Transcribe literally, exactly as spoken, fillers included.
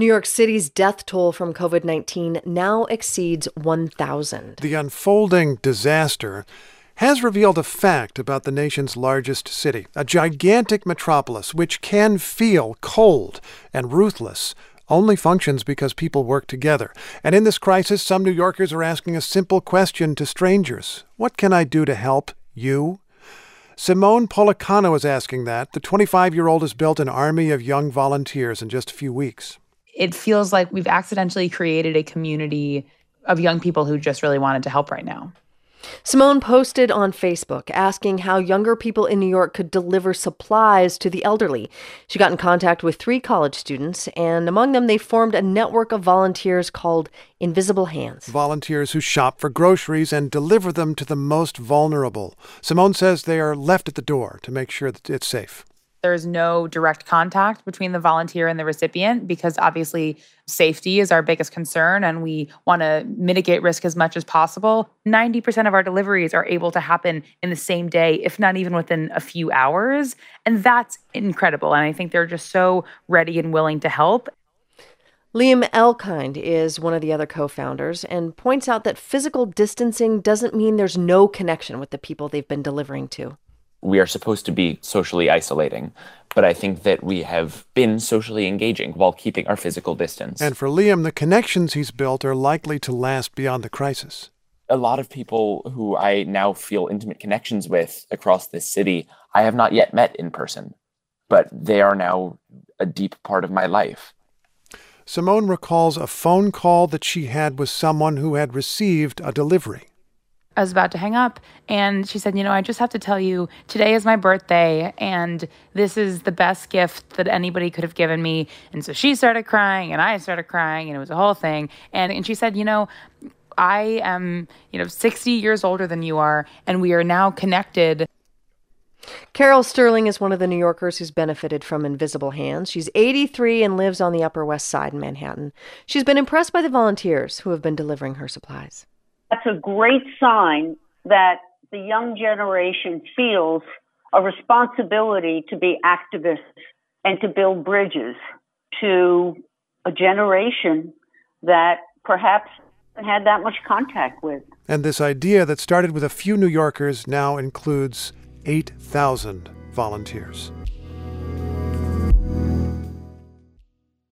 New York City's death toll from covid nineteen now exceeds one thousand. The unfolding disaster has revealed a fact about the nation's largest city, a gigantic metropolis which can feel cold and ruthless, only functions because people work together. And in this crisis, some New Yorkers are asking a simple question to strangers. What can I do to help you? Simone Policano is asking that. The twenty-five-year-old has built an army of young volunteers in just a few weeks. It feels like we've accidentally created a community of young people who just really wanted to help right now. Simone posted on Facebook asking how younger people in New York could deliver supplies to the elderly. She got in contact with three college students, and among them, they formed a network of volunteers called Invisible Hands. Volunteers who shop for groceries and deliver them to the most vulnerable. Simone says they are left at the door to make sure that it's safe. There's no direct contact between the volunteer and the recipient because obviously safety is our biggest concern and we want to mitigate risk as much as possible. ninety percent of our deliveries are able to happen in the same day, if not even within a few hours. And that's incredible. And I think they're just so ready and willing to help. Liam Elkind is one of the other co-founders and points out that physical distancing doesn't mean there's no connection with the people they've been delivering to. We are supposed to be socially isolating, but I think that we have been socially engaging while keeping our physical distance. And for Liam, the connections he's built are likely to last beyond the crisis. A lot of people who I now feel intimate connections with across this city, I have not yet met in person, but they are now a deep part of my life. Simone recalls a phone call that she had with someone who had received a delivery. I was about to hang up, and she said, you know, I just have to tell you, today is my birthday, and this is the best gift that anybody could have given me. And so she started crying, and I started crying, and it was a whole thing. And, and she said, you know, I am, you know, sixty years older than you are, and we are now connected. Carol Sterling is one of the New Yorkers who's benefited from Invisible Hands. She's eighty-three and lives on the Upper West Side in Manhattan. She's been impressed by the volunteers who have been delivering her supplies. That's a great sign that the young generation feels a responsibility to be activists and to build bridges to a generation that perhaps haven't had that much contact with. And this idea that started with a few New Yorkers now includes eight thousand volunteers.